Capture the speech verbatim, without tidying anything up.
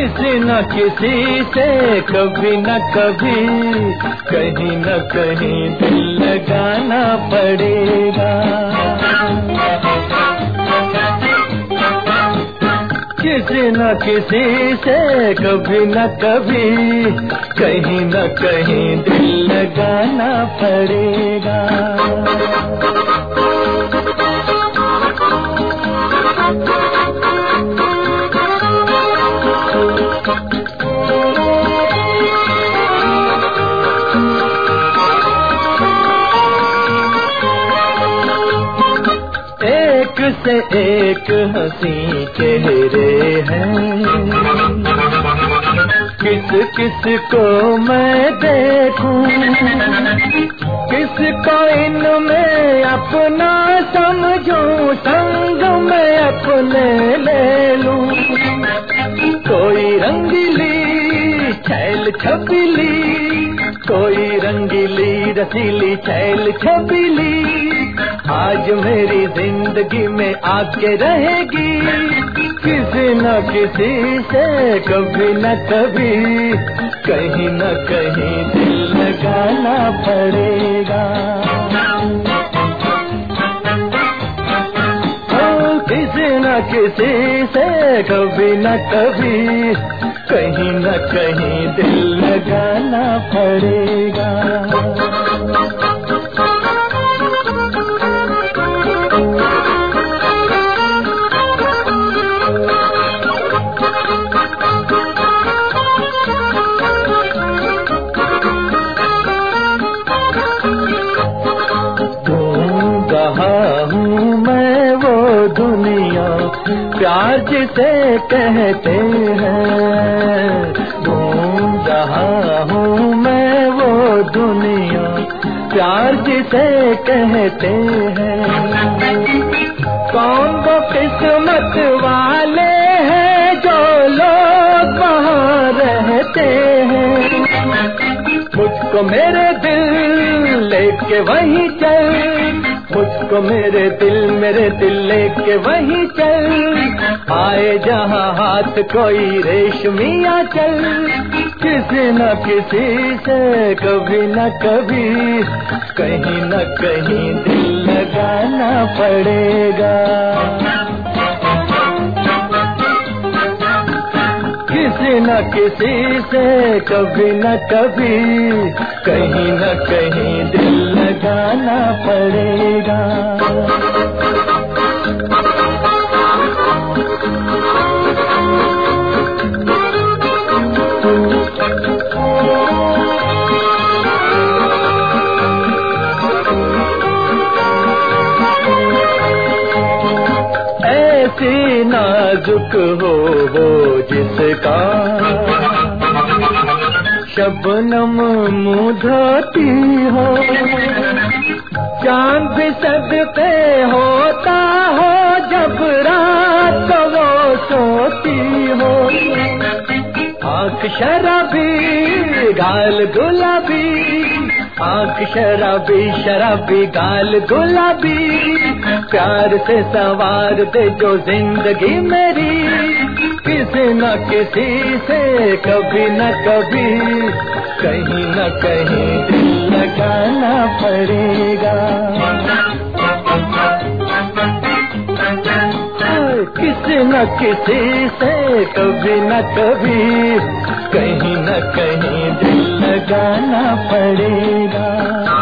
किसी न किसी से कभी न कभी कहीं न कहीं दिल लगाना पड़ेगा। किसी न किसी से कभी न कभी कहीं न कहीं दिल लगाना पड़ेगा। एक से एक हंसी चेहरे हैं, किस किस को मैं देखूं, किसको इनमें अपना समझूं, संग में अपने ले लूं। कोई रंगीली छैल छबीली, कोई रंगीली रसीली छैल छबीली आज मेरी जिंदगी में आके रहेगी। किसी न किसी से कभी न कभी कहीं न कहीं दिल लगाना पड़ेगा। ओ, किसी न किसी से कभी न कभी कहीं न कहीं दिल लगाना पड़ेगा। प्यार जिसे कहते हैं, ढूंढ रहा हूँ मैं वो दुनिया, प्यार जिसे कहते हैं। कौन वो किस्मत वाले हैं जो लोग वहाँ रहते हैं। मुझको मेरे दिल लेके वहीं चल, मुझको मेरे दिल मेरे दिल लेके वहीं चल, आए जहाँ हाथ कोई रेशमिया चल। किसी न किसी से कभी न कभी कहीं न कहीं दिल लगाना पड़ेगा। किसी न किसी से कभी न कभी कहीं न कहीं दिल लगाना पड़ेगा। ऐसी नाजुक हो वो जिसका शबनम मुँह धोती हो, चांद भी सदके होता हो जब रात वो सोती हो। आँख शराबी गाल गुलाबी, आँख शराबी शराबी गाल गुलाबी, प्यार से सवार दे जो जिंदगी मेरी। किसी न किसी से कभी न कभी कहीं न कहीं दिल लगाना पड़ेगा। किसी न किसी से कभी न कभी कहीं न कहीं दिल लगाना पड़ेगा।